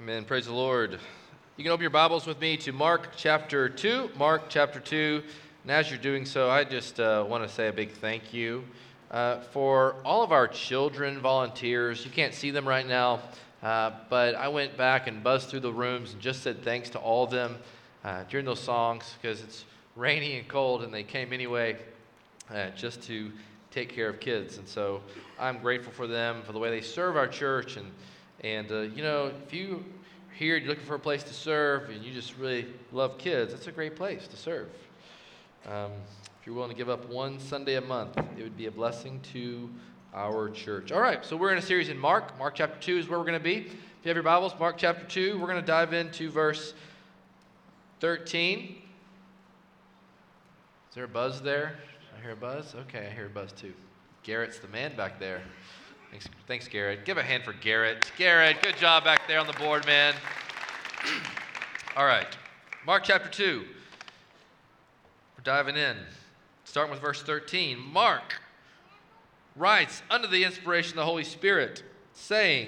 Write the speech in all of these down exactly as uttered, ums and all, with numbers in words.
Amen. Praise the Lord. You can open your Bibles with me to Mark chapter two. Mark chapter two. And as you're doing so, I just uh, want to say a big thank you uh, for all of our children volunteers. You can't see them right now, uh, but I went back and buzzed through the rooms and just said thanks to all of them uh, during those songs because it's rainy and cold, and they came anyway uh, just to take care of kids. And so I'm grateful for them, for the way they serve our church. And And, uh, you know, if you are here, you're looking for a place to serve, and you just really love kids, that's a great place to serve. Um, if you're willing to give up one Sunday a month, it would be a blessing to our church. All right, so we're in a series in Mark. Mark chapter two is where we're going to be. If you have your Bibles, Mark chapter two, we're going to dive into verse thirteen. Is there a buzz there? I hear a buzz? Okay, I hear a buzz too. Garrett's the man back there. Thanks, thanks, Garrett. Give a hand for Garrett. Garrett, good job back there on the board, man. All right, Mark chapter two. We're diving in. Starting with verse thirteen. Mark writes under the inspiration of the Holy Spirit, saying,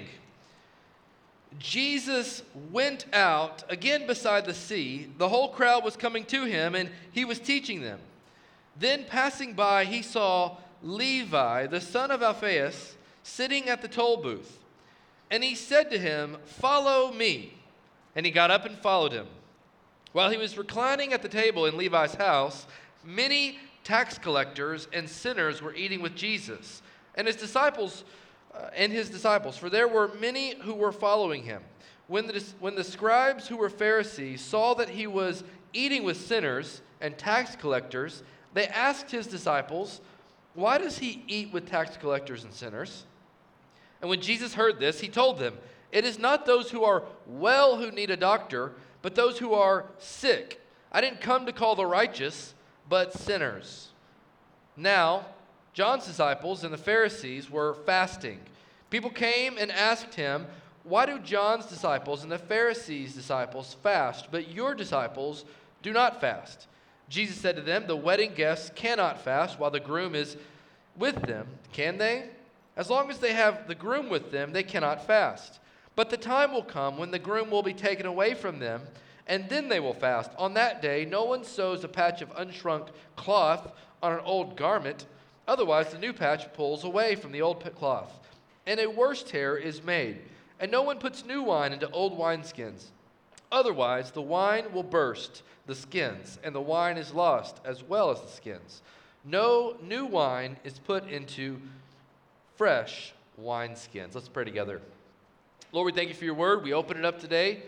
Jesus went out again beside the sea. The whole crowd was coming to him, and he was teaching them. Then passing by, he saw Levi, the son of Alphaeus, sitting at the toll booth. And he said to him, "Follow me." And he got up and followed him. While he was reclining at the table in Levi's house, many tax collectors and sinners were eating with Jesus and his disciples, uh, and his disciples, for there were many who were following him. When the, when the scribes who were Pharisees saw that he was eating with sinners and tax collectors, they asked his disciples, "Why does he eat with tax collectors and sinners?" And when Jesus heard this, he told them, "It is not those who are well who need a doctor, but those who are sick. I didn't come to call the righteous, but sinners." Now, John's disciples and the Pharisees were fasting. People came and asked him, "Why do John's disciples and the Pharisees' disciples fast, but your disciples do not fast?" Jesus said to them, "The wedding guests cannot fast while the groom is with them, can they? As long as they have the groom with them, they cannot fast. But the time will come when the groom will be taken away from them, and then they will fast. On that day, no one sews a patch of unshrunk cloth on an old garment. Otherwise, the new patch pulls away from the old cloth, and a worse tear is made. And no one puts new wine into old wineskins. Otherwise, the wine will burst the skins, and the wine is lost as well as the skins. No new wine is put into fresh wineskins." Let's pray together. Lord, we thank you for your word. We open it up today.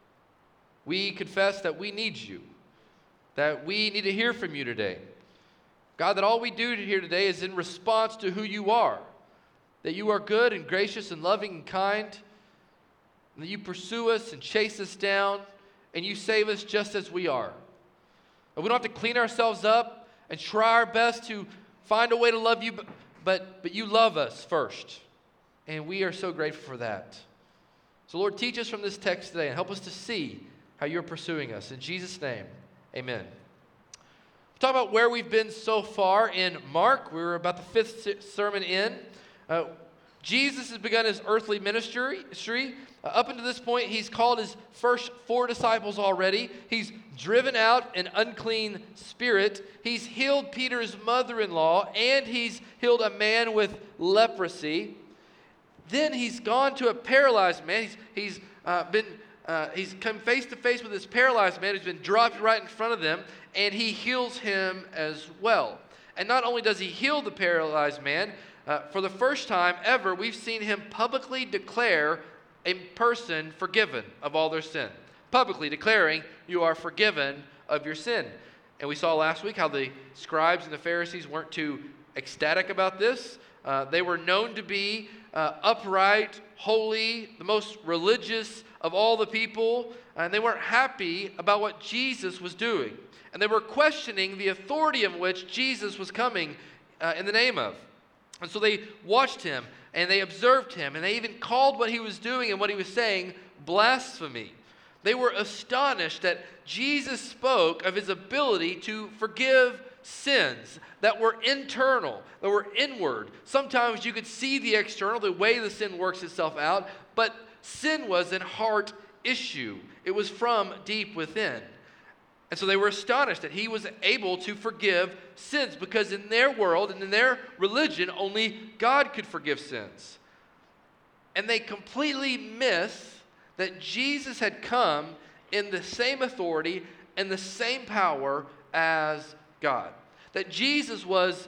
We confess that we need you, that we need to hear from you today. God, that all we do here today is in response to who you are, that you are good and gracious and loving and kind, and that you pursue us and chase us down, and you save us just as we are. And we don't have to clean ourselves up and try our best to find a way to love you, but But, but you love us first, and we are so grateful for that. So, Lord, teach us from this text today and help us to see how you're pursuing us. In Jesus' name, amen. We'll talk about where we've been so far in Mark. We're about the fifth sermon in. Uh, Jesus has begun his earthly ministry. Uh, up until this point, he's called his first four disciples already. He's driven out an unclean spirit. He's healed Peter's mother-in-law, and he's healed a man with leprosy. Then he's gone to a paralyzed man. He's, he's uh, been uh, he's come face to face with this paralyzed man who's been dropped right in front of them, and he heals him as well. And not only does he heal the paralyzed man, uh, for the first time ever, we've seen him publicly declare a person forgiven of all their sin. Publicly declaring, you are forgiven of your sin. And we saw last week how the scribes and the Pharisees weren't too ecstatic about this. Uh, they were known to be uh, upright, holy, the most religious of all the people, and they weren't happy about what Jesus was doing. And they were questioning the authority of which Jesus was coming uh, in the name of. And so they watched him, and they observed him, and they even called what he was doing and what he was saying blasphemy. They were astonished that Jesus spoke of his ability to forgive sins that were internal, that were inward. Sometimes you could see the external, the way the sin works itself out, but sin was in heart issue. It was from deep within. And so they were astonished that he was able to forgive sins, because in their world and in their religion, only God could forgive sins. And they completely miss that Jesus had come in the same authority and the same power as God. That Jesus was,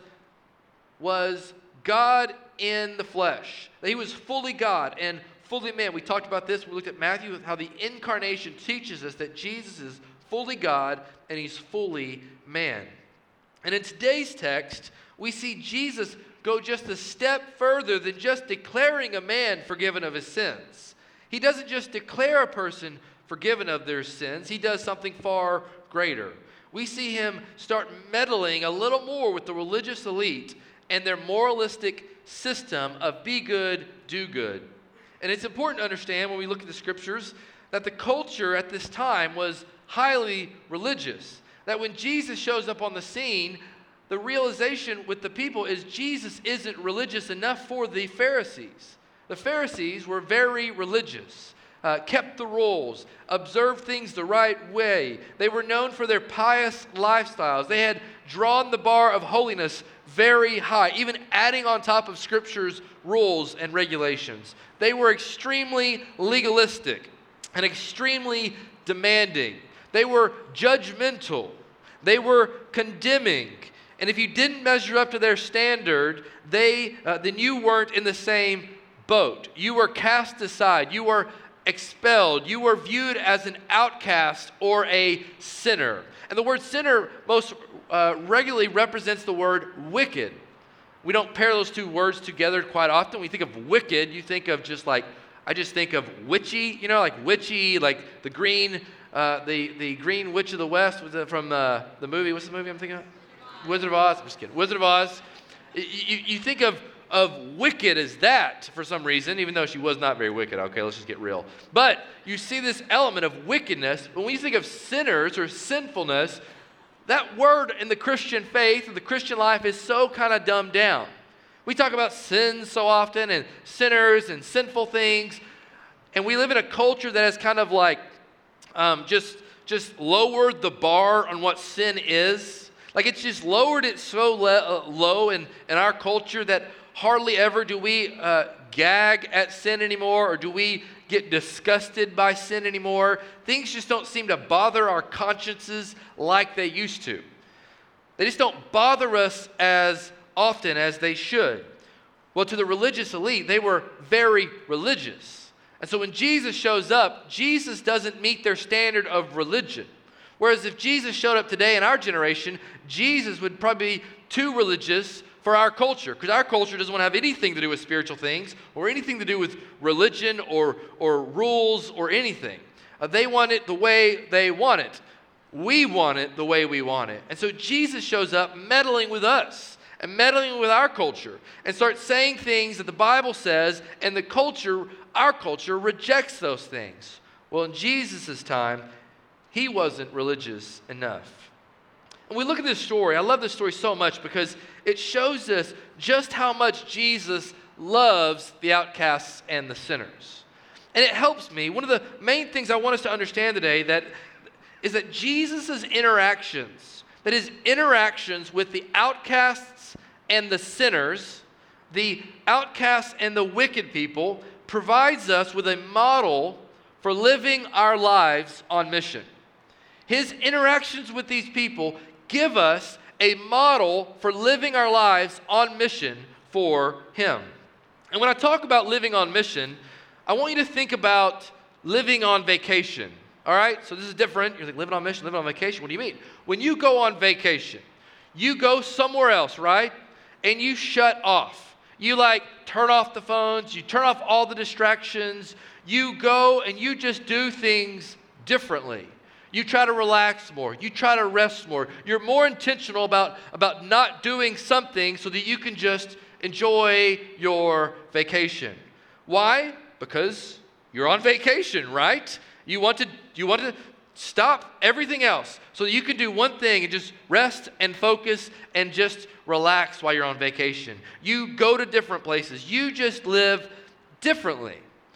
was God in the flesh. That he was fully God and fully man. We talked about this. We looked at Matthew, how the incarnation teaches us that Jesus is fully God and he's fully man. And in today's text, we see Jesus go just a step further than just declaring a man forgiven of his sins. He doesn't just declare a person forgiven of their sins. He does something far greater. We see him start meddling a little more with the religious elite and their moralistic system of be good, do good. And it's important to understand when we look at the scriptures that the culture at this time was highly religious. That when Jesus shows up on the scene, the realization with the people is Jesus isn't religious enough for the Pharisees. The Pharisees were very religious, uh, kept the rules, observed things the right way. They were known for their pious lifestyles. They had drawn the bar of holiness very high, even adding on top of Scripture's rules and regulations. They were extremely legalistic and extremely demanding. They were judgmental. They were condemning. And if you didn't measure up to their standard, they uh, then you weren't in the same boat. You were cast aside. You were expelled. You were viewed as an outcast or a sinner. And the word sinner most uh, regularly represents the word wicked. We don't pair those two words together quite often. When you think of wicked, you think of just like, I just think of witchy, you know, like witchy, like the green, uh, the, the green witch of the West was from uh, the movie. What's the movie I'm thinking of? Wizard of Oz. I'm just kidding. Wizard of Oz. You, you think of, of wicked as that for some reason, even though she was not very wicked. Okay, let's just get real. But you see this element of wickedness. But when you think of sinners or sinfulness, that word in the Christian faith and the Christian life is so kind of dumbed down. We talk about sins so often and sinners and sinful things. And we live in a culture that has kind of like um, just, just lowered the bar on what sin is. Like it's just lowered it so le- uh, low in, in our culture that hardly ever do we uh, gag at sin anymore, or do we get disgusted by sin anymore. Things just don't seem to bother our consciences like they used to. They just don't bother us as often as they should. Well, to the religious elite, they were very religious. And so when Jesus shows up, Jesus doesn't meet their standard of religion. Whereas if Jesus showed up today in our generation, Jesus would probably be too religious for our culture, because our culture doesn't want to have anything to do with spiritual things or anything to do with religion or, or rules or anything. Uh, they want it the way they want it. We want it the way we want it. And so Jesus shows up meddling with us and meddling with our culture and starts saying things that the Bible says, and the culture, our culture, rejects those things. Well, in Jesus' time, he wasn't religious enough. And we look at this story. I love this story so much because it shows us just how much Jesus loves the outcasts and the sinners. And it helps me. One of the main things I want us to understand today that is that Jesus' interactions, that his interactions with the outcasts and the sinners, the outcasts and the wicked people, provides us with a model for living our lives on mission. His interactions with these people give us a model for living our lives on mission for him. And when I talk about living on mission, I want you to think about living on vacation. All right? So this is different. You're like, living on mission, living on vacation. What do you mean? When you go on vacation, you go somewhere else, right? And you shut off. You like turn off the phones. You turn off all the distractions. You go and you just do things differently. You try to relax more. You try to rest more. You're more intentional about, about not doing something so that you can just enjoy your vacation. Why? Because you're on vacation, right? You want to, you want to stop everything else so that you can do one thing and just rest and focus and just relax while you're on vacation. You go to different places. You just live differently.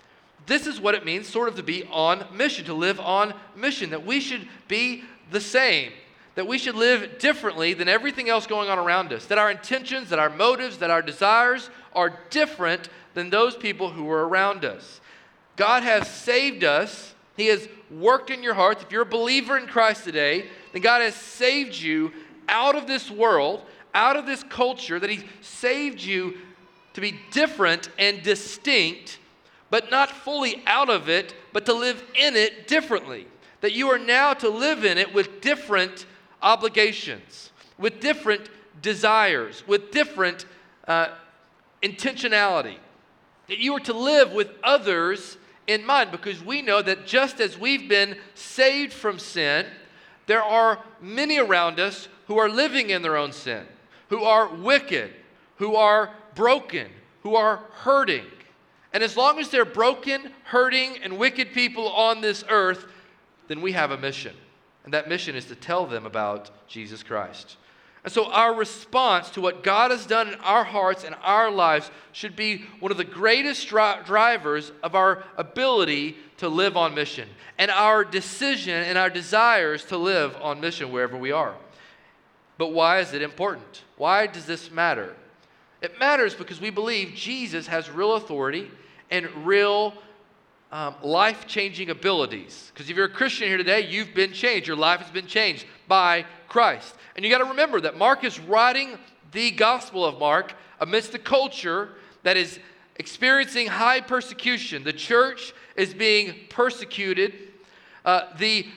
this is what it means sort of to be on mission, to live on mission, that we should be the same, that we should live differently than everything else going on around us, that our intentions, that our motives, that our desires are different than those people who are around us. God has saved us. He has worked in your hearts. If you're a believer in Christ today, then God has saved you out of this world, out of this culture, that He saved you to be different and distinct, but not fully out of it, but to live in it differently. That you are now to live in it with different obligations, with different desires, with different uh, intentionality. That you are to live with others in mind, because we know that just as we've been saved from sin, there are many around us who are living in their own sin, who are wicked, who are broken, who are hurting. And as long as they're broken, hurting, and wicked people on this earth, then we have a mission. And that mission is to tell them about Jesus Christ. And so our response to what God has done in our hearts and our lives should be one of the greatest dri- drivers of our ability to live on mission, and our decision and our desires to live on mission wherever we are. But why is it important? Why does this matter? It matters because we believe Jesus has real authority and real um, life-changing abilities. Because if you're a Christian here today, you've been changed. Your life has been changed by Christ. And you got to remember that Mark is writing the Gospel of Mark amidst a culture that is experiencing high persecution. The church is being persecuted. Uh, the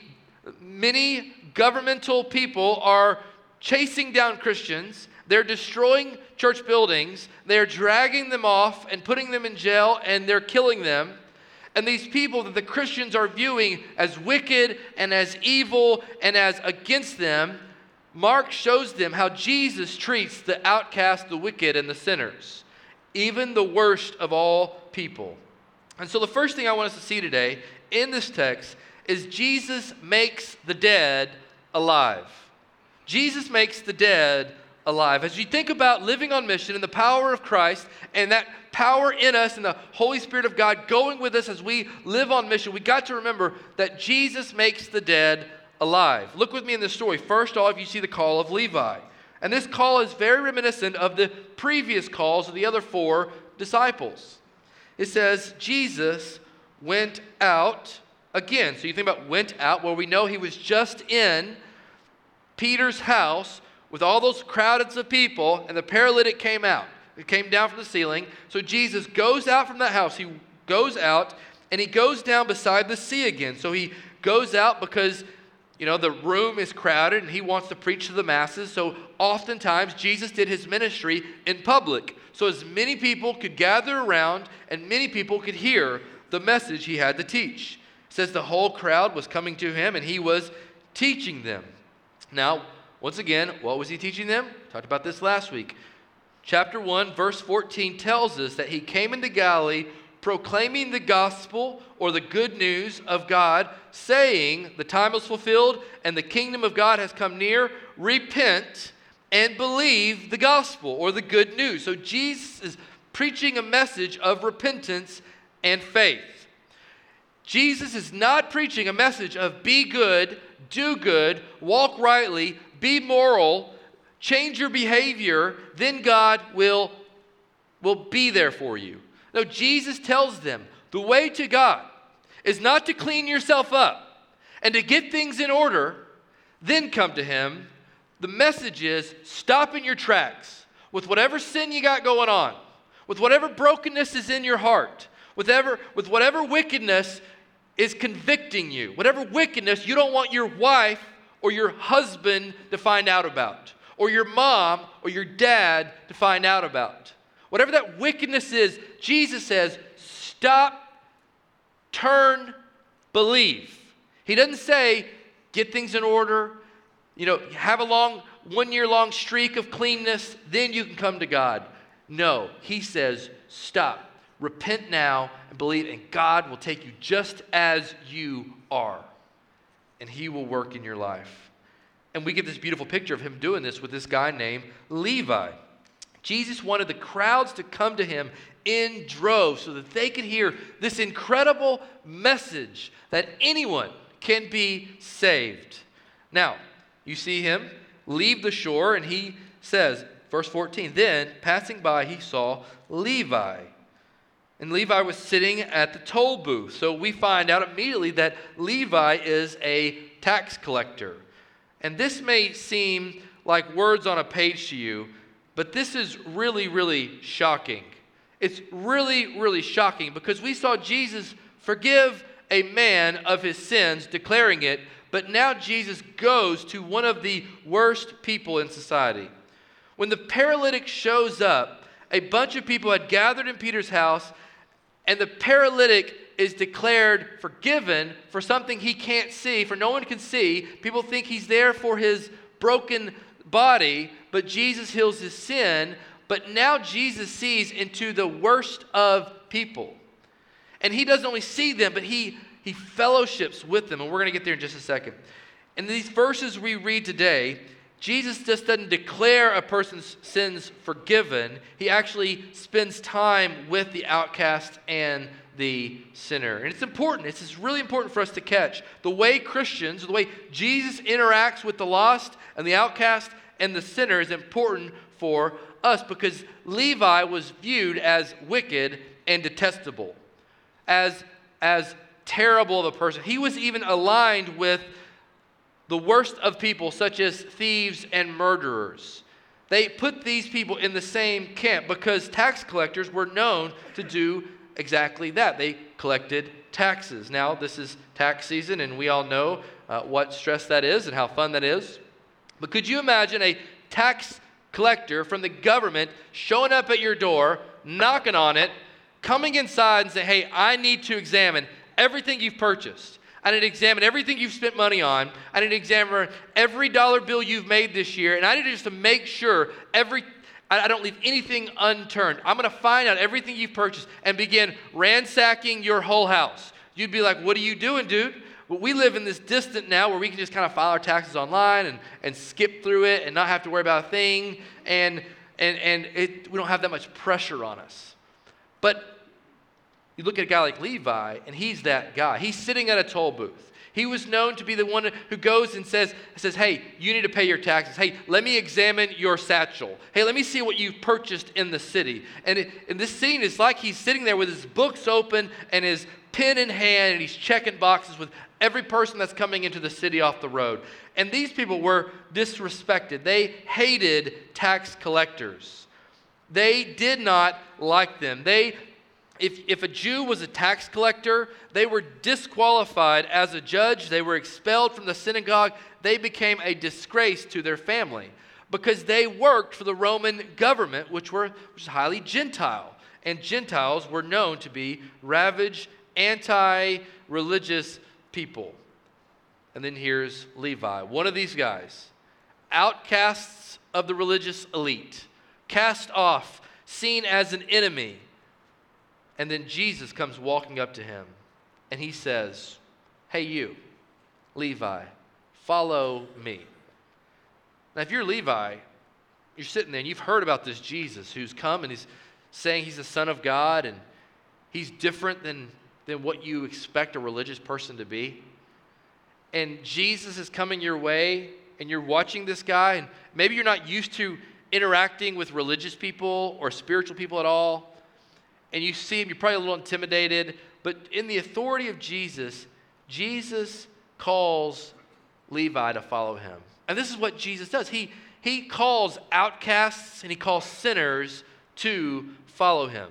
many governmental people are chasing down Christians. They're destroying church buildings. They're dragging them off and putting them in jail, and they're killing them. And these people that the Christians are viewing as wicked and as evil and as against them, Mark shows them how Jesus treats the outcast, the wicked, and the sinners, even the worst of all people. And so the first thing I want us to see today in this text is Jesus makes the dead alive. Jesus makes the dead alive. As you think about living on mission and the power of Christ and that power in us and the Holy Spirit of God going with us as we live on mission, we got to remember that Jesus makes the dead alive. Look with me in this story. First off, you see the call of Levi. And this call is very reminiscent of the previous calls of the other four disciples. It says, Jesus went out again. So you think about went out, well, we know he was just in Peter's house with all those crowds of people, and the paralytic came out. It came down from the ceiling. So Jesus goes out from that house. He goes out, and he goes down beside the sea again. So he goes out because, you know, the room is crowded, and he wants to preach to the masses. So oftentimes, Jesus did his ministry in public, so as many people could gather around and many people could hear the message he had to teach. It says the whole crowd was coming to him, and he was teaching them. Now, once again, what was he teaching them? Talked about this last week. Chapter one, verse fourteen tells us that he came into Galilee proclaiming the gospel, or the good news of God, saying, the time is fulfilled and the kingdom of God has come near. Repent and believe the gospel, or the good news. So Jesus is preaching a message of repentance and faith. Jesus is not preaching a message of be good, do good, walk rightly, be moral, change your behavior, then God will, will be there for you. No, Jesus tells them the way to God is not to clean yourself up and to get things in order, then come to him. The message is stop in your tracks with whatever sin you got going on, with whatever brokenness is in your heart, with, ever, with whatever wickedness is convicting you, whatever wickedness you don't want your wife or your husband to find out about, or your mom or your dad to find out about. Whatever that wickedness is, Jesus says, stop, turn, believe. He doesn't say, get things in order, you know, have a long, one year long streak of cleanness, then you can come to God. No, he says, stop, repent now, and believe, and God will take you just as you are, and he will work in your life. And we get this beautiful picture of him doing this with this guy named Levi. Jesus wanted the crowds to come to him in droves so that they could hear this incredible message that anyone can be saved. Now, you see him leave the shore, and he says, verse fourteen, then passing by he saw Levi. And Levi was sitting at the toll booth. So we find out immediately that Levi is a tax collector. And this may seem like words on a page to you, but this is really, really shocking. It's really, really shocking because we saw Jesus forgive a man of his sins, declaring it, but now Jesus goes to one of the worst people in society. When the paralytic shows up, a bunch of people had gathered in Peter's house, and the paralytic is declared forgiven for something he can't see, for no one can see. People think he's there for his broken body, but Jesus heals his sin. But now Jesus sees into the worst of people. And he doesn't only see them, but he, he fellowships with them. And we're going to get there in just a second. In these verses we read today, Jesus just doesn't declare a person's sins forgiven. He actually spends time with the outcast and the sinner. And it's important. It's just really important for us to catch the way Christians, the way Jesus interacts with the lost and the outcast and the sinner is important for us because Levi was viewed as wicked and detestable, as, as terrible of a person. He was even aligned with the worst of people, such as thieves and murderers. They put these people in the same camp because tax collectors were known to do exactly that. They collected taxes. Now, this is tax season, and we all know uh, what stress that is and how fun that is. But could you imagine a tax collector from the government showing up at your door, knocking on it, coming inside and saying, hey, I need to examine everything you've purchased. I need to examine everything you've spent money on. I need to examine every dollar bill you've made this year. And I need to just to make sure every I don't leave anything unturned. I'm going to find out everything you've purchased and begin ransacking your whole house. You'd be like, what are you doing, dude? Well, we live in this distant now where we can just kind of file our taxes online and, and skip through it and not have to worry about a thing. And, and, and it, we don't have that much pressure on us. But you look at a guy like Levi, and he's that guy. He's sitting at a toll booth. He was known to be the one who goes and says, says, hey, you need to pay your taxes. Hey, let me examine your satchel. Hey, let me see what you've purchased in the city. And, it, and this scene is like he's sitting there with his books open and his pen in hand, and he's checking boxes with every person that's coming into the city off the road. And these people were disrespected. They hated tax collectors. They did not like them. They If, if a Jew was a tax collector, they were disqualified as a judge. They were expelled from the synagogue. They became a disgrace to their family because they worked for the Roman government, which, were, which was highly Gentile. And Gentiles were known to be ravaged, anti-religious people. And then here's Levi, one of these guys, outcasts of the religious elite, cast off, seen as an enemy. And then Jesus comes walking up to him, and he says, hey, you, Levi, follow me. Now, if you're Levi, you're sitting there, and you've heard about this Jesus who's come, and he's saying he's the Son of God, and he's different than, than what you expect a religious person to be. And Jesus is coming your way, and you're watching this guy, and maybe you're not used to interacting with religious people or spiritual people at all. And you see him, you're probably a little intimidated, but in the authority of Jesus, Jesus calls Levi to follow him. And this is what Jesus does. He, he calls outcasts and he calls sinners to follow him.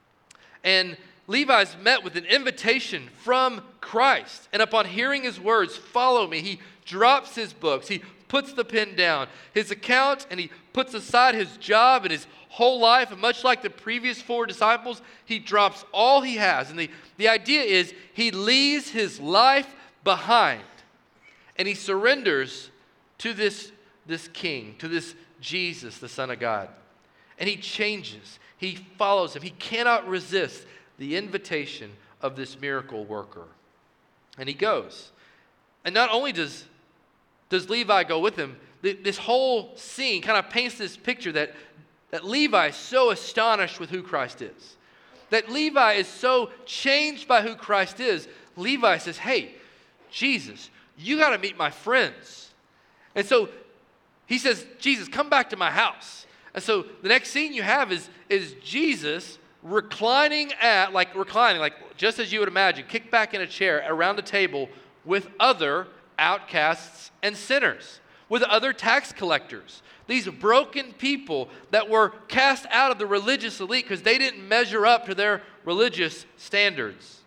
And Levi's met with an invitation from Christ. And upon hearing his words, follow me, he drops his books, he puts the pen down, his account, and he puts aside his job and his whole life. And much like the previous four disciples, he drops all he has. And the, the idea is he leaves his life behind and he surrenders to this, this king, to this Jesus, the Son of God. And he changes. He follows him. He cannot resist the invitation of this miracle worker. And he goes. And not only does, does Levi go with him, th- this whole scene kind of paints this picture that that Levi is so astonished with who Christ is. That Levi is so changed by who Christ is. Levi says, hey, Jesus, you got to meet my friends. And so he says, Jesus, come back to my house. And so the next scene you have is, is Jesus reclining at, like reclining, like just as you would imagine, kicked back in a chair around a table with other outcasts and sinners, with other tax collectors. These broken people that were cast out of the religious elite because they didn't measure up to their religious standards.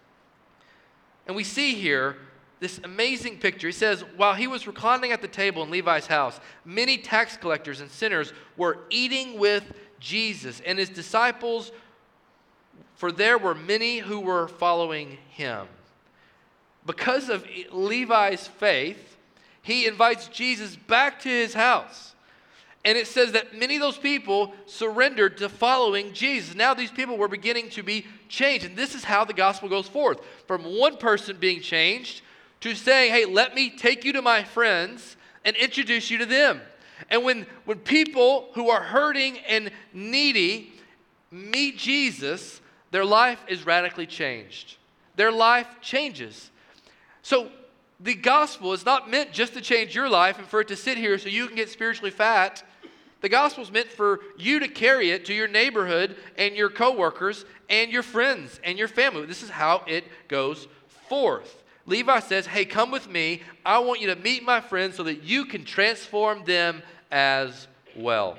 And we see here this amazing picture. He says, while he was reclining at the table in Levi's house, many tax collectors and sinners were eating with Jesus and his disciples, for there were many who were following him. Because of Levi's faith, he invites Jesus back to his house. And it says that many of those people surrendered to following Jesus. Now these people were beginning to be changed. And this is how the gospel goes forth. From one person being changed to saying, hey, let me take you to my friends and introduce you to them. And when, when people who are hurting and needy meet Jesus, their life is radically changed. Their life changes. So the gospel is not meant just to change your life and for it to sit here so you can get spiritually fat. The gospel is meant for you to carry it to your neighborhood and your coworkers and your friends and your family. This is how it goes forth. Levi says, hey, come with me. I want you to meet my friends so that you can transform them as well.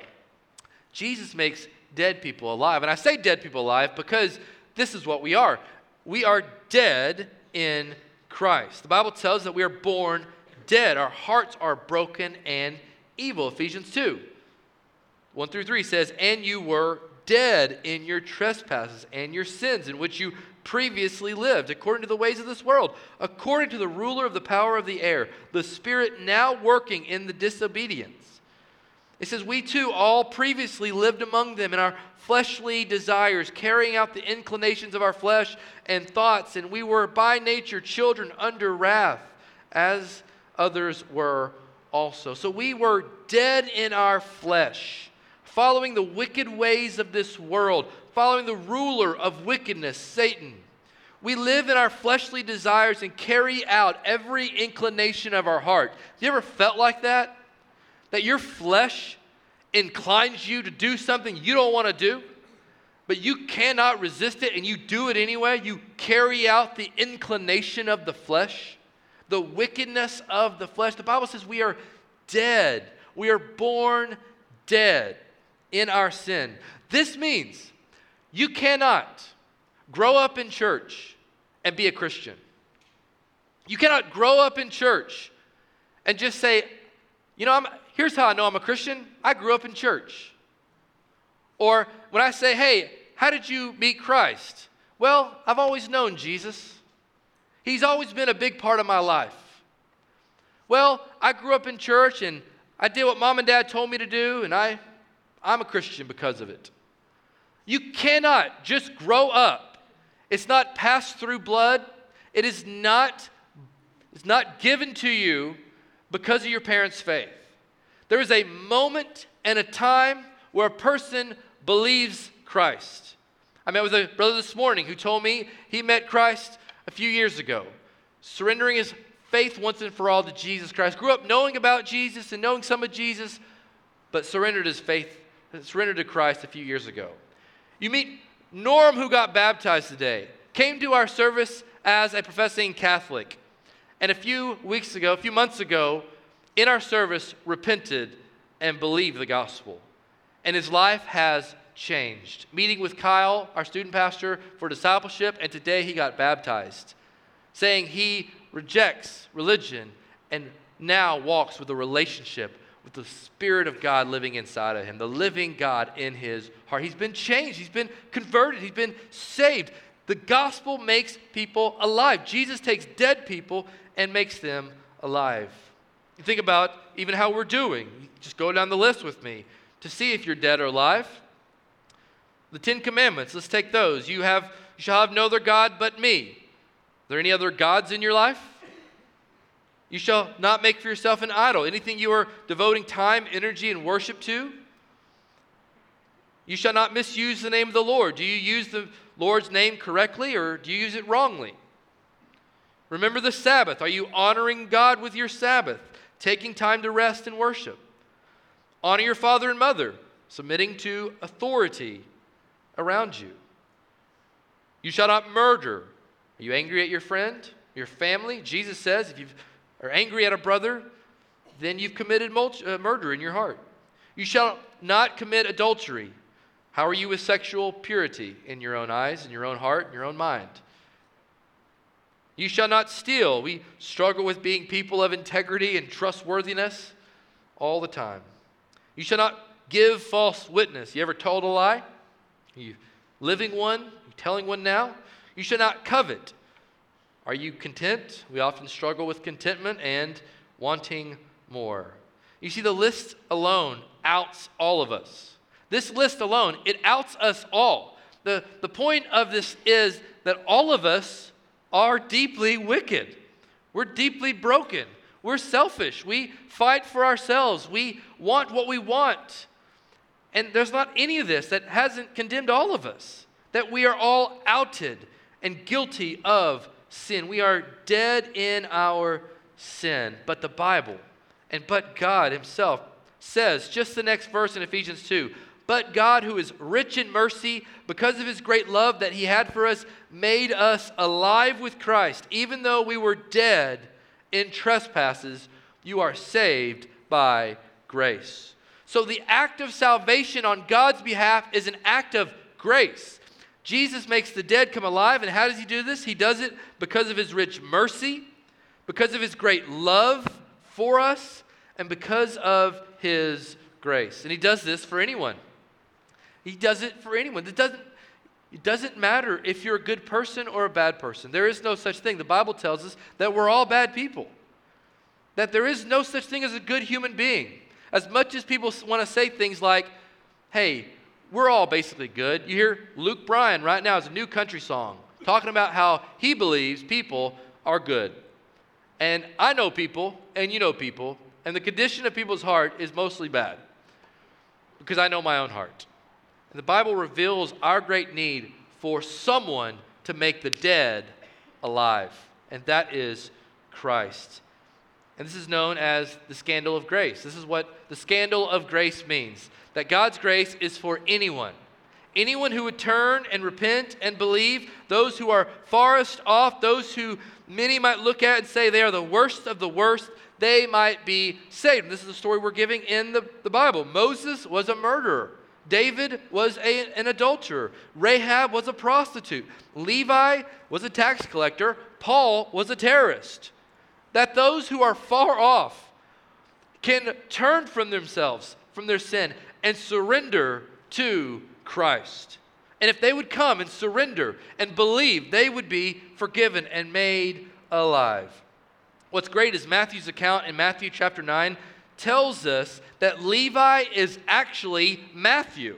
Jesus makes dead people alive. And I say dead people alive because this is what we are. We are dead in Christ. The Bible tells us that we are born dead. Our hearts are broken and evil. Ephesians two, one through three says, and you were dead in your trespasses and your sins in which you previously lived, according to the ways of this world, according to the ruler of the power of the air, the spirit now working in the disobedience. It says, we too all previously lived among them in our fleshly desires, carrying out the inclinations of our flesh and thoughts, and we were by nature children under wrath, as others were also. So we were dead in our flesh, following the wicked ways of this world, following the ruler of wickedness, Satan. We live in our fleshly desires and carry out every inclination of our heart. You ever felt like that? That your flesh inclines you to do something you don't want to do, but you cannot resist it and you do it anyway? You carry out the inclination of the flesh, the wickedness of the flesh. The Bible says we are dead. We are born dead in our sin. This means you cannot grow up in church and be a Christian. You cannot grow up in church and just say, you know, I'm, here's how I know I'm a Christian. I grew up in church. Or when I say, hey, how did you meet Christ? Well, I've always known Jesus. He's always been a big part of my life. Well, I grew up in church and I did what mom and dad told me to do, and I, I'm a Christian because of it. You cannot just grow up. It's not passed through blood. It is not, it's not given to you because of your parents' faith. There is a moment and a time where a person believes Christ. I met with a brother this morning who told me he met Christ a few years ago, surrendering his faith once and for all to Jesus Christ. Grew up knowing about Jesus and knowing some of Jesus, but surrendered his faith, surrendered to Christ a few years ago. You meet Norm, who got baptized today, came to our service as a professing Catholic, and a few weeks ago, a few months ago, in our service, repented and believed the gospel. And his life has changed. Meeting with Kyle, our student pastor, for discipleship, and today he got baptized, saying he rejects religion and now walks with a relationship with the Spirit of God living inside of him, the living God in his heart. He's been changed. He's been converted. He's been saved. The gospel makes people alive. Jesus takes dead people and makes them alive. You think about even how we're doing. Just go down the list with me to see if you're dead or alive. The Ten Commandments, let's take those. You have, you shall have no other God but me. Are there any other gods in your life? You shall not make for yourself an idol. Anything you are devoting time, energy, and worship to? You shall not misuse the name of the Lord. Do you use the Lord's name correctly, or do you use it wrongly? Remember the Sabbath. Are you honoring God with your Sabbath, taking time to rest and worship? Honor your father and mother, submitting to authority around you. You shall not murder. Are you angry at your friend, your family? Jesus says if you are angry at a brother, then you've committed uh, murder in your heart. You shall not commit adultery. How are you with sexual purity in your own eyes, in your own heart, in your own mind? You shall not steal. We struggle with being people of integrity and trustworthiness all the time. You shall not give false witness. You ever told a lie? Are you living one? Are you telling one now? You shall not covet. Are you content? We often struggle with contentment and wanting more. You see, the list alone outs all of us. This list alone, it outs us all. The, the point of this is that all of us are deeply wicked. We're deeply broken. We're selfish. We fight for ourselves. We want what we want. And there's not any of this that hasn't condemned all of us. That we are all outed and guilty of sin. We are dead in our sin. But the Bible and but God himself says, just the next verse in Ephesians two, but God, who is rich in mercy, because of his great love that he had for us, made us alive with Christ. Even though we were dead in trespasses, you are saved by grace. So the act of salvation on God's behalf is an act of grace. Jesus makes the dead come alive, and how does he do this? He does it because of his rich mercy, because of his great love for us, and because of his grace. And he does this for anyone. He does it for anyone. It doesn't, it doesn't matter if you're a good person or a bad person. There is no such thing. The Bible tells us that we're all bad people. That there is no such thing as a good human being. As much as people want to say things like, hey, we're all basically good. You hear Luke Bryan right now is a new country song talking about how he believes people are good. And I know people, and you know people, and the condition of people's heart is mostly bad because I know my own heart. And the Bible reveals our great need for someone to make the dead alive, and that is Christ. And this is known as the scandal of grace. This is what the scandal of grace means, that God's grace is for anyone. Anyone who would turn and repent and believe, those who are farthest off, those who many might look at and say they are the worst of the worst, they might be saved. And this is the story we're giving in the, the Bible. Moses was a murderer. David was a, an adulterer. Rahab was a prostitute. Levi was a tax collector. Paul was a terrorist. That those who are far off can turn from themselves, from their sin, and surrender to Christ. And if they would come and surrender and believe, they would be forgiven and made alive. What's great is Matthew's account in Matthew chapter nine tells us that Levi is actually Matthew.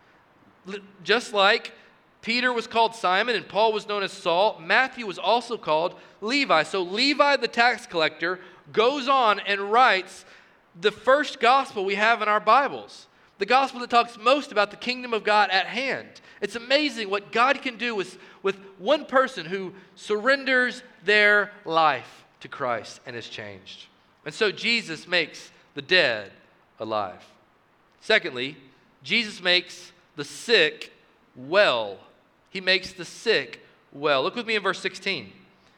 Just like Peter was called Simon and Paul was known as Saul, Matthew was also called Levi. So Levi the tax collector goes on and writes the first gospel we have in our Bibles. The gospel that talks most about the kingdom of God at hand. It's amazing what God can do with, with one person who surrenders their life to Christ and is changed. And so Jesus makes the dead alive. Secondly, Jesus makes the sick well. He makes the sick well. Look with me in verse sixteen.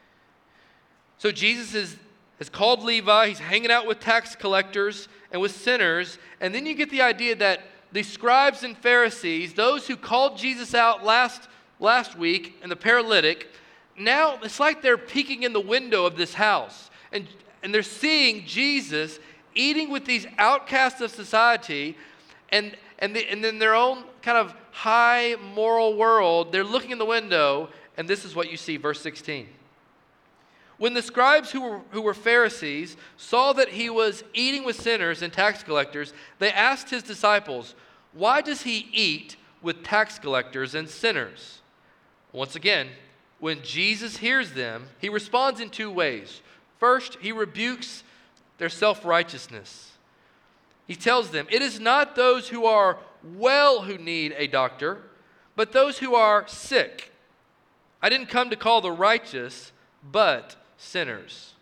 So Jesus is, is called Levi. He's hanging out with tax collectors and with sinners. And then you get the idea that the scribes and Pharisees, those who called Jesus out last, last week, and the paralytic, now it's like they're peeking in the window of this house. And, and they're seeing Jesus eating with these outcasts of society, and, and, the, and then their own kind of high moral world, they're looking in the window, and this is what you see, verse sixteen. When the scribes who were, who were Pharisees saw that he was eating with sinners and tax collectors, they asked his disciples, "Why does he eat with tax collectors and sinners?" Once again, when Jesus hears them, he responds in two ways. First, he rebukes their self-righteousness. He tells them, "It is not those who are well who need a doctor, but those who are sick. I didn't come to call the righteous, but sinners.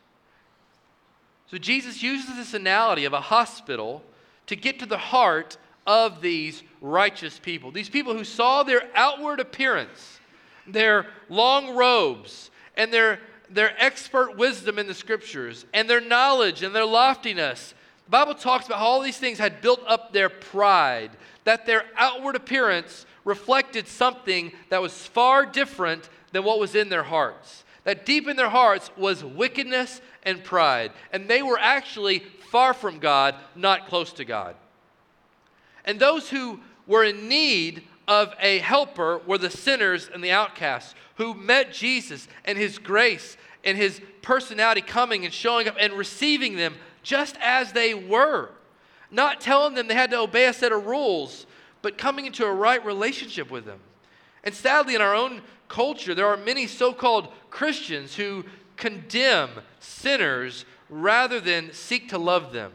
So Jesus uses this analogy of a hospital to get to the heart of these righteous people. These people who saw their outward appearance, their long robes, and their, their expert wisdom in the scriptures, and their knowledge and their loftiness. The Bible talks about how all these things had built up their pride, that their outward appearance reflected something that was far different than what was in their hearts. That deep in their hearts was wickedness and pride. And they were actually far from God, not close to God. And those who were in need of a helper were the sinners and the outcasts who met Jesus and his grace and his personality coming and showing up and receiving them just as they were. Not telling them they had to obey a set of rules, but coming into a right relationship with them. And sadly, in our own culture, there are many so-called Christians who condemn sinners rather than seek to love them.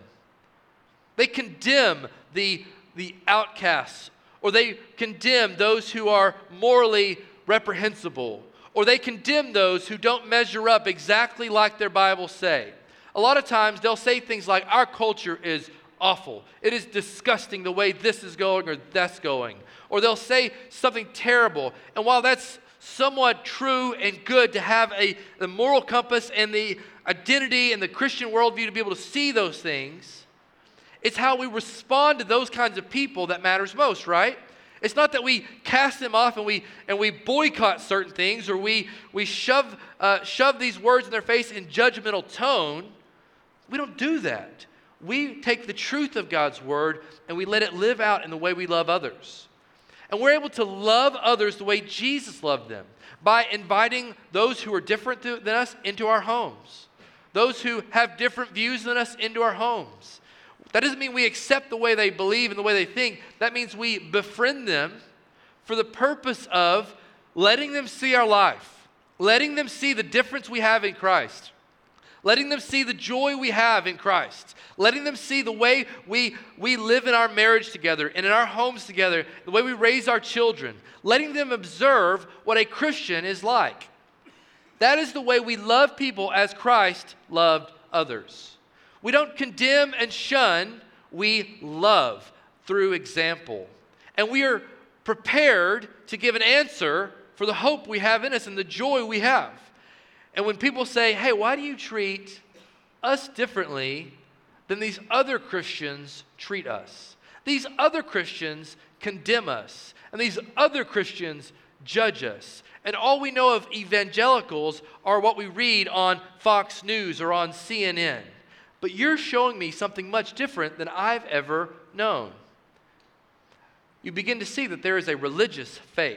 They condemn the, the outcasts, or they condemn those who are morally reprehensible, or they condemn those who don't measure up exactly like their Bibles say. A lot of times they'll say things like, our culture is awful. It is disgusting the way this is going or that's going. Or they'll say something terrible. And while that's somewhat true and good to have a the moral compass and the identity and the Christian worldview to be able to see those things, it's how we respond to those kinds of people that matters most, right? It's not that we cast them off and we and we boycott certain things, or we we shove uh, shove these words in their face in judgmental tone. We don't do that. We take the truth of God's word and we let it live out in the way we love others. And we're able to love others the way Jesus loved them, by inviting those who are different than us into our homes, those who have different views than us into our homes. That doesn't mean we accept the way they believe and the way they think. That means we befriend them for the purpose of letting them see our life, letting them see the difference we have in Christ, letting them see the joy we have in Christ, letting them see the way we, we live in our marriage together and in our homes together, the way we raise our children, letting them observe what a Christian is like. That is the way we love people as Christ loved others. We don't condemn and shun, we love through example. And we are prepared to give an answer for the hope we have in us and the joy we have. And when people say, hey, why do you treat us differently than these other Christians treat us? These other Christians condemn us, and these other Christians judge us. And all we know of evangelicals are what we read on Fox News or on C N N. But you're showing me something much different than I've ever known. You begin to see that there is a religious faith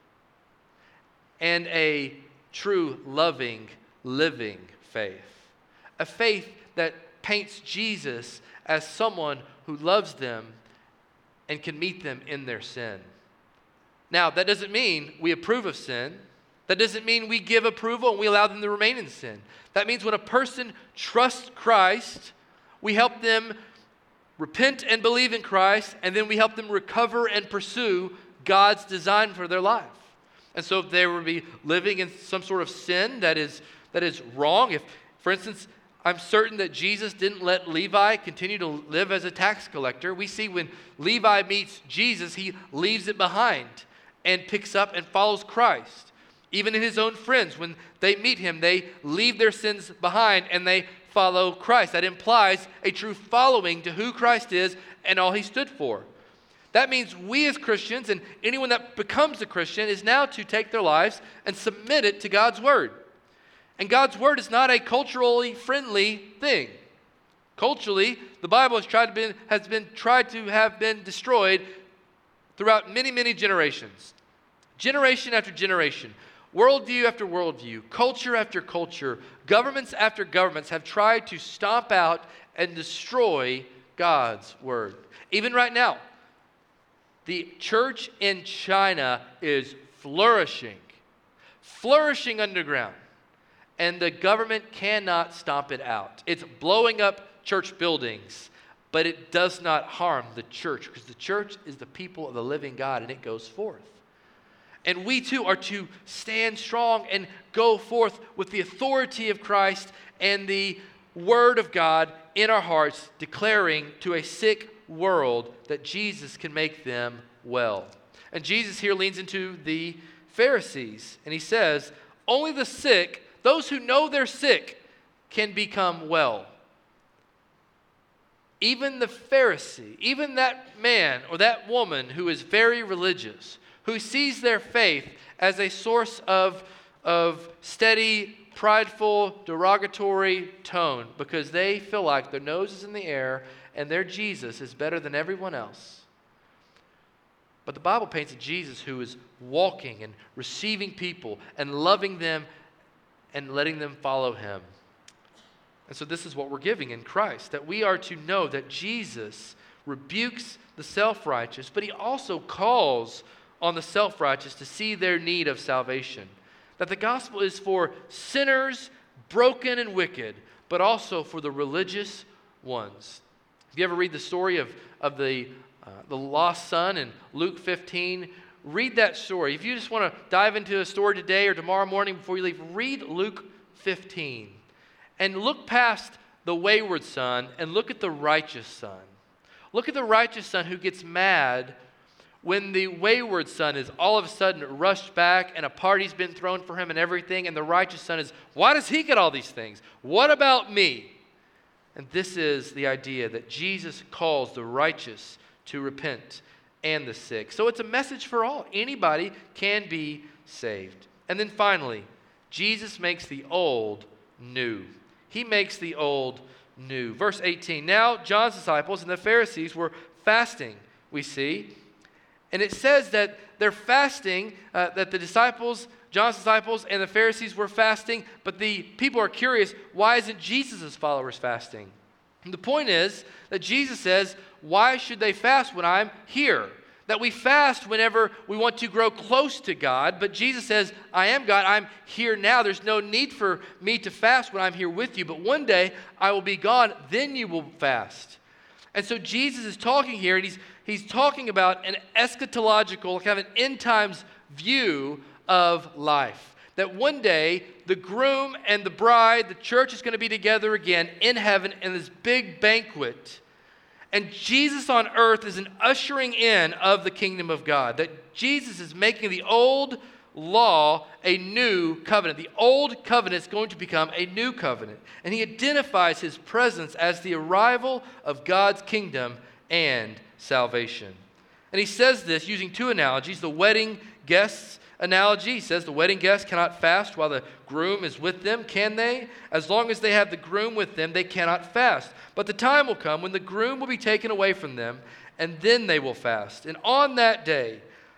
and a true, loving, living faith. A faith that paints Jesus as someone who loves them and can meet them in their sin. Now, that doesn't mean we approve of sin. That doesn't mean we give approval and we allow them to remain in sin. That means when a person trusts Christ, we help them repent and believe in Christ, and then we help them recover and pursue God's design for their life. And so if they would be living in some sort of sin that is that is wrong, if, for instance, I'm certain that Jesus didn't let Levi continue to live as a tax collector. We see when Levi meets Jesus, he leaves it behind and picks up and follows Christ. Even in his own friends, when they meet him, they leave their sins behind and they follow Christ. That implies a true following to who Christ is and all he stood for. That means we as Christians, and anyone that becomes a Christian, is now to take their lives and submit it to God's word. And God's word is not a culturally friendly thing. Culturally, the Bible has tried to be, has been tried to have been destroyed throughout many, many generations. Generation after generation. Worldview after worldview, culture after culture, governments after governments have tried to stomp out and destroy God's word. Even right now, the church in China is flourishing, flourishing underground, and the government cannot stomp it out. It's blowing up church buildings, but it does not harm the church, because the church is the people of the living God, and it goes forth. And we too are to stand strong and go forth with the authority of Christ and the word of God in our hearts, declaring to a sick world that Jesus can make them well. And Jesus here leans into the Pharisees, and he says, only the sick, those who know they're sick, can become well. Even the Pharisee, even that man or that woman who is very religious, who sees their faith as a source of, of steady, prideful, derogatory tone because they feel like their nose is in the air and their Jesus is better than everyone else. But the Bible paints a Jesus who is walking and receiving people and loving them and letting them follow him. And so this is what we're giving in Christ, that we are to know that Jesus rebukes the self-righteous, but he also calls on the self-righteous to see their need of salvation. That the gospel is for sinners, broken and wicked, but also for the religious ones. If you ever read the story of, of the, uh, the lost son in Luke fifteen, read that story. If you just want to dive into a story today or tomorrow morning before you leave, read Luke fifteen. And look past the wayward son and look at the righteous son. Look at the righteous son who gets mad when the wayward son is all of a sudden rushed back and a party's been thrown for him and everything, and the righteous son is, why does he get all these things? What about me? And this is the idea that Jesus calls the righteous to repent and the sick. So it's a message for all. Anybody can be saved. And then finally, Jesus makes the old new. He makes the old new. Verse eighteen, now John's disciples and the Pharisees were fasting, we see. And it says that they're fasting, uh, that the disciples, John's disciples and the Pharisees were fasting, but the people are curious, why isn't Jesus' followers fasting? And the point is that Jesus says, why should they fast when I'm here? That we fast whenever we want to grow close to God, but Jesus says, I am God, I'm here now. There's no need for me to fast when I'm here with you, but one day I will be gone, then you will fast. And so Jesus is talking here, and he's he's talking about an eschatological, kind of an end times view of life. That one day, the groom and the bride, the church is going to be together again in heaven in this big banquet. And Jesus on earth is an ushering in of the kingdom of God. That Jesus is making the old law a new covenant. The old covenant is going to become a new covenant. And he identifies his presence as the arrival of God's kingdom and salvation. And he says this using two analogies. The wedding guests analogy, he says the wedding guests cannot fast while the groom is with them, can they? As long as they have the groom with them, they cannot fast. But the time will come when the groom will be taken away from them, and then they will fast. And on that day,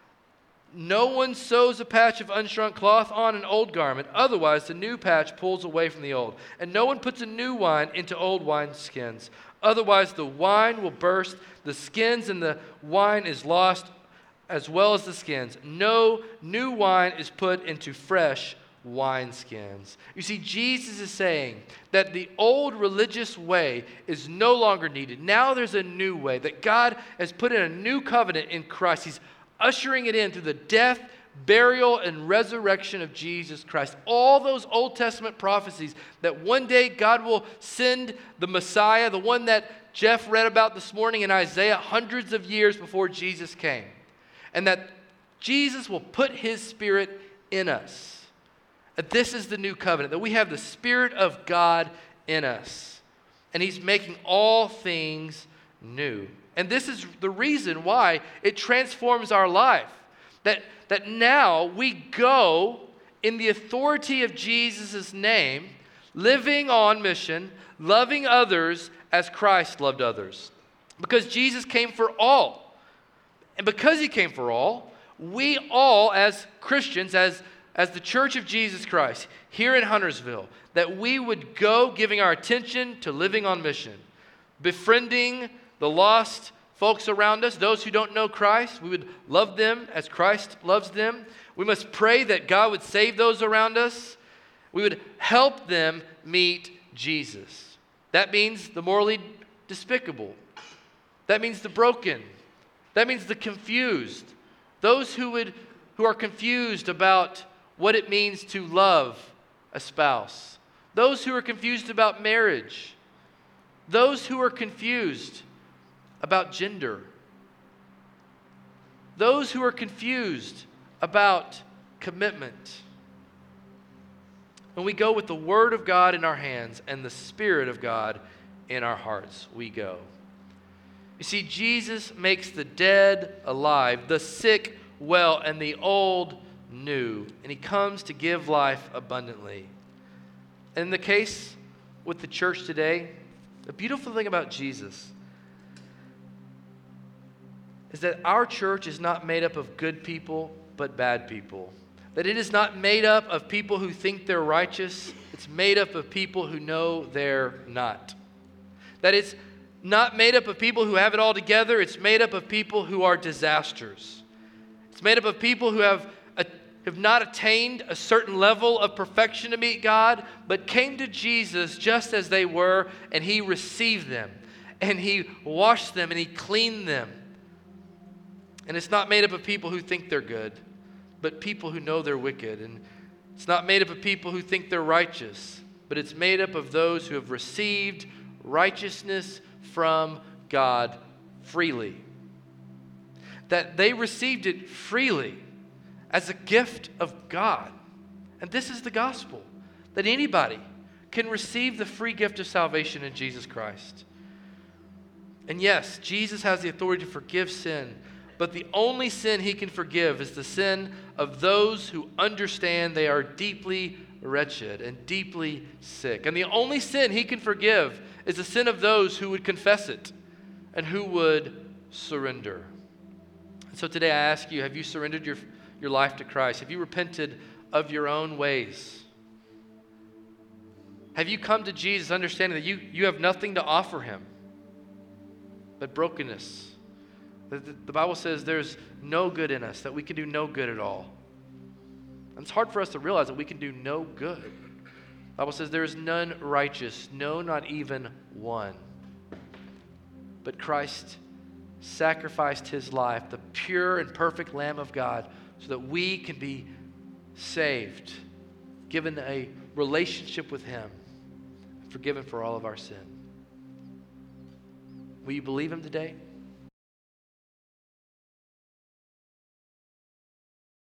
no one sews a patch of unshrunk cloth on an old garment, otherwise the new patch pulls away from the old. And no one puts a new wine into old wineskins, otherwise the wine will burst, the skins and the wine is lost, as well as the skins. No new wine is put into fresh wineskins. You see, Jesus is saying that the old religious way is no longer needed. Now there's a new way, that God has put in a new covenant in Christ. He's ushering it in through the death, burial, and resurrection of Jesus Christ. All those Old Testament prophecies that one day God will send the Messiah, the one that Jeff read about this morning in Isaiah hundreds of years before Jesus came. And that Jesus will put his Spirit in us. That this is the new covenant, that we have the Spirit of God in us. And he's making all things new. And this is the reason why it transforms our life. That, that now we go in the authority of Jesus' name, living on mission, loving others as Christ loved others. Because Jesus came for all. And because he came for all, we all as Christians, as, as the Church of Jesus Christ here in Huntersville, that we would go giving our attention to living on mission, befriending the lost folks around us, those who don't know Christ. We would love them as Christ loves them. We must pray that God would save those around us. We would help them meet Jesus. That means the morally despicable, That means the broken. That means the confused. Those who would who are confused about what it means to love a spouse. Those who are confused about marriage. Those who are confused about gender. Those who are confused about commitment. When we go with the Word of God in our hands and the Spirit of God in our hearts, we go. You see, Jesus makes the dead alive, the sick well, and the old new. And He comes to give life abundantly. And in the case with the church today, the beautiful thing about Jesus is that our church is not made up of good people, but bad people. That it is not made up of people who think they're righteous. It's made up of people who know they're not. That it's not made up of people who have it all together. It's made up of people who are disasters. It's made up of people who have, a, have not attained a certain level of perfection to meet God, but came to Jesus just as they were, and He received them, and He washed them, and He cleaned them. And it's not made up of people who think they're good, but people who know they're wicked. And it's not made up of people who think they're righteous, but it's made up of those who have received righteousness from God freely. That they received it freely as a gift of God. And this is the gospel, that anybody can receive the free gift of salvation in Jesus Christ. And yes, Jesus has the authority to forgive sin, but the only sin He can forgive is the sin of those who understand they are deeply wretched and deeply sick. And the only sin He can forgive is the sin of those who would confess it and who would surrender. And so today I ask you, have you surrendered your, your life to Christ? Have you repented of your own ways? Have you come to Jesus understanding that you, you have nothing to offer Him but brokenness? The, the, the Bible says there's no good in us, that we can do no good at all. And it's hard for us to realize that we can do no good. The Bible says there is none righteous, no, not even one. But Christ sacrificed His life, the pure and perfect Lamb of God, so that we can be saved, given a relationship with Him, forgiven for all of our sin. Will you believe Him today?